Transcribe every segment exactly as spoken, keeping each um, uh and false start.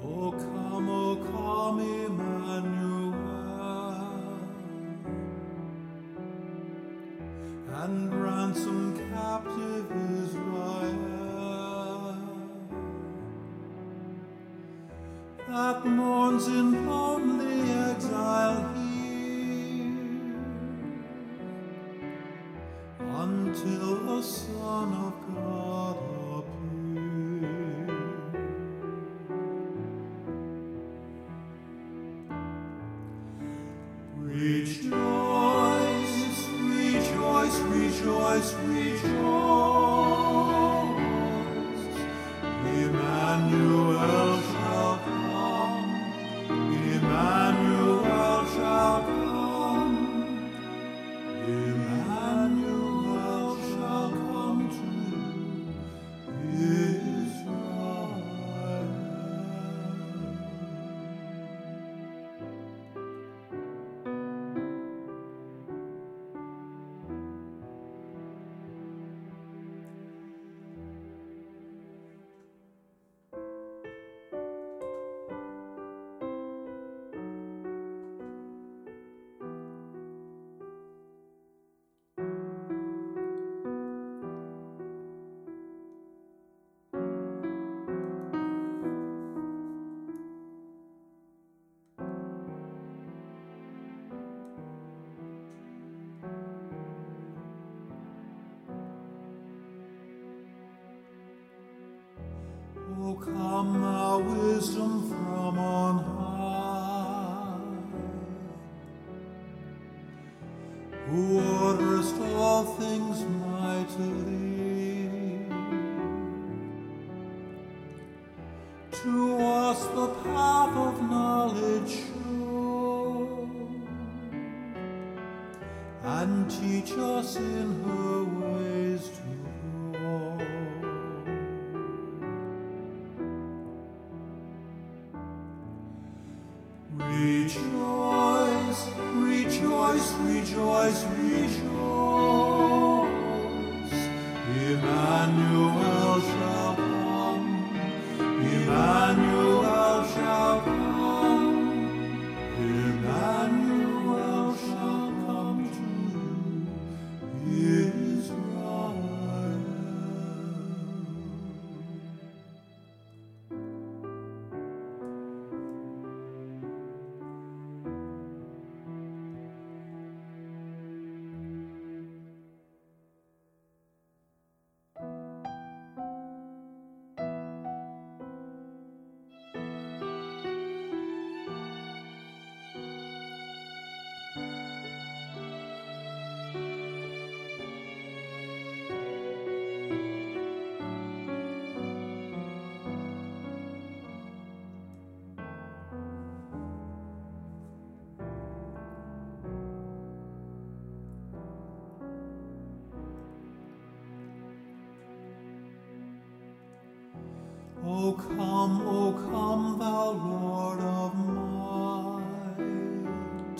O come, O come, Emmanuel, and ransom captive Israel, that mourns in lonely exile here, until the Son of God appear. Rejoice, rejoice, rejoice, rejoice. Emmanuel shall come, Emmanuel shall come, Emmanuel shall come to Israel. O come, thou wisdom from on high, who orderest all things mightily, to us the path of knowledge show, and teach us in her ways to go. Rejoice, rejoice, rejoice, rejoice. Emmanuel shall come, Emmanuel shall come, Emmanuel shall come to Israel. O come, O come, thou Lord of might,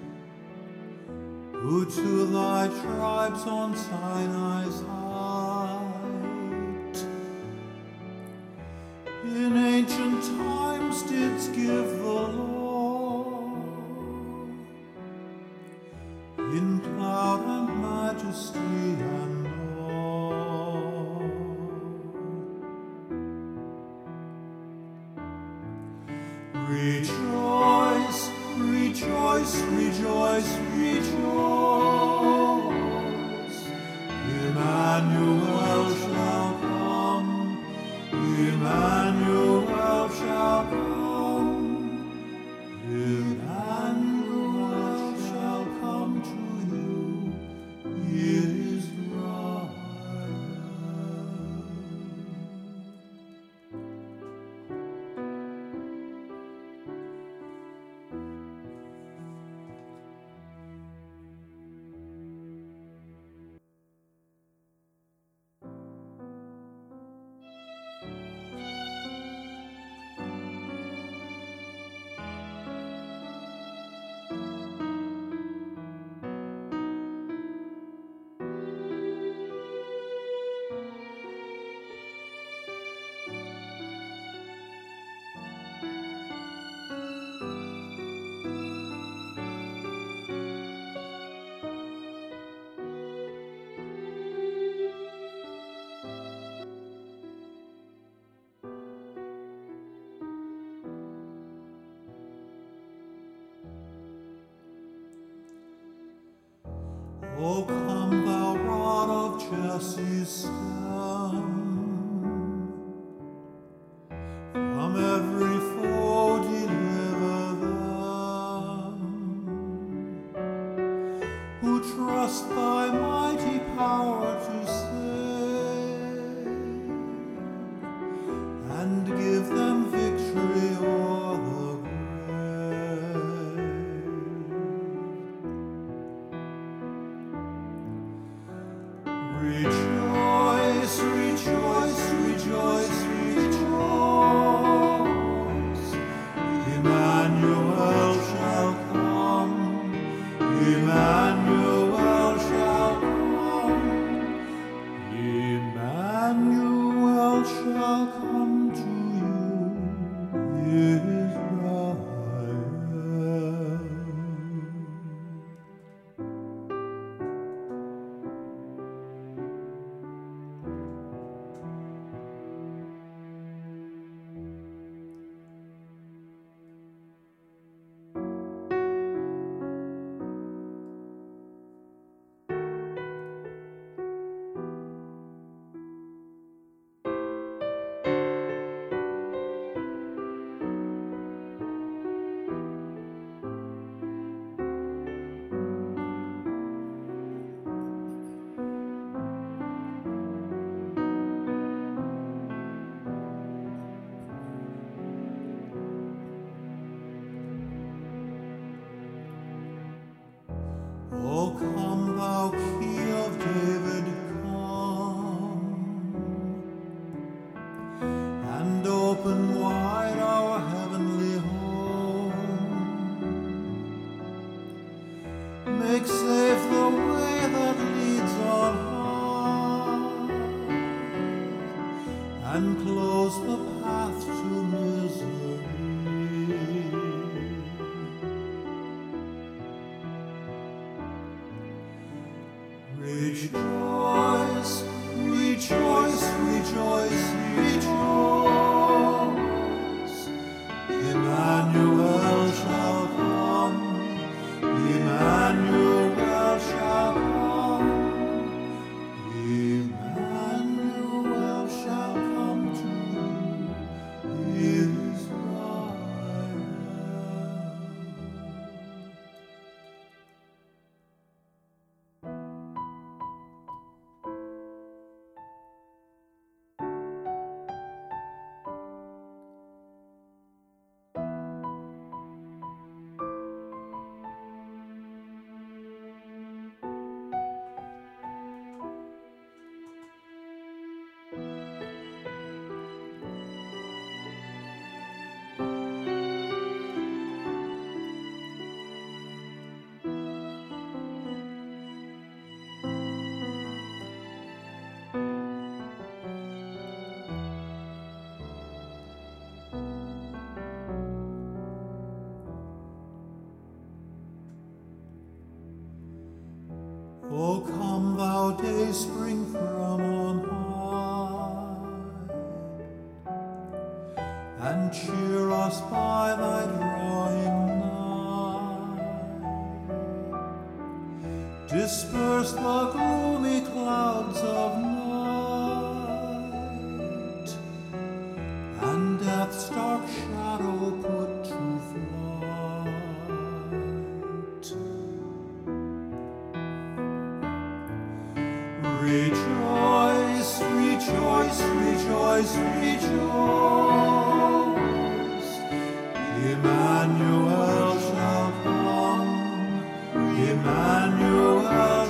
who to thy tribes on Sinai's height in ancient times didst give the law, in cloud and majesty and awe. Rejoice, rejoice, rejoice, rejoice. Emmanuel shall come, Emmanuel shall come, Emmanuel shall come to you, Israel. O come, thou rod of Jesse's stem, from every foe deliver them, who trust thy mighty power to save, and give them victory o'er the Rejoice, rejoice, rejoice, rejoice. Emmanuel shall come. Emmanuel shall come. Emmanuel shall come to you, Israel. O come, thou Key of David, come, and open wide our heavenly home. Make safe the way that leads on high, and close the path to misery. Rejoice, rejoice, rejoice, rejoice. Emmanuel shall come. Emmanuel shall come. Emmanuel shall come to Israel. O come, thou day spring from on high, and cheer us by thy drawing nigh. Disperse the gloomy clouds of night, and death's dark shadow put to flight. Rejoice, rejoice, rejoice, rejoice. Emmanuel shall come. Emmanuel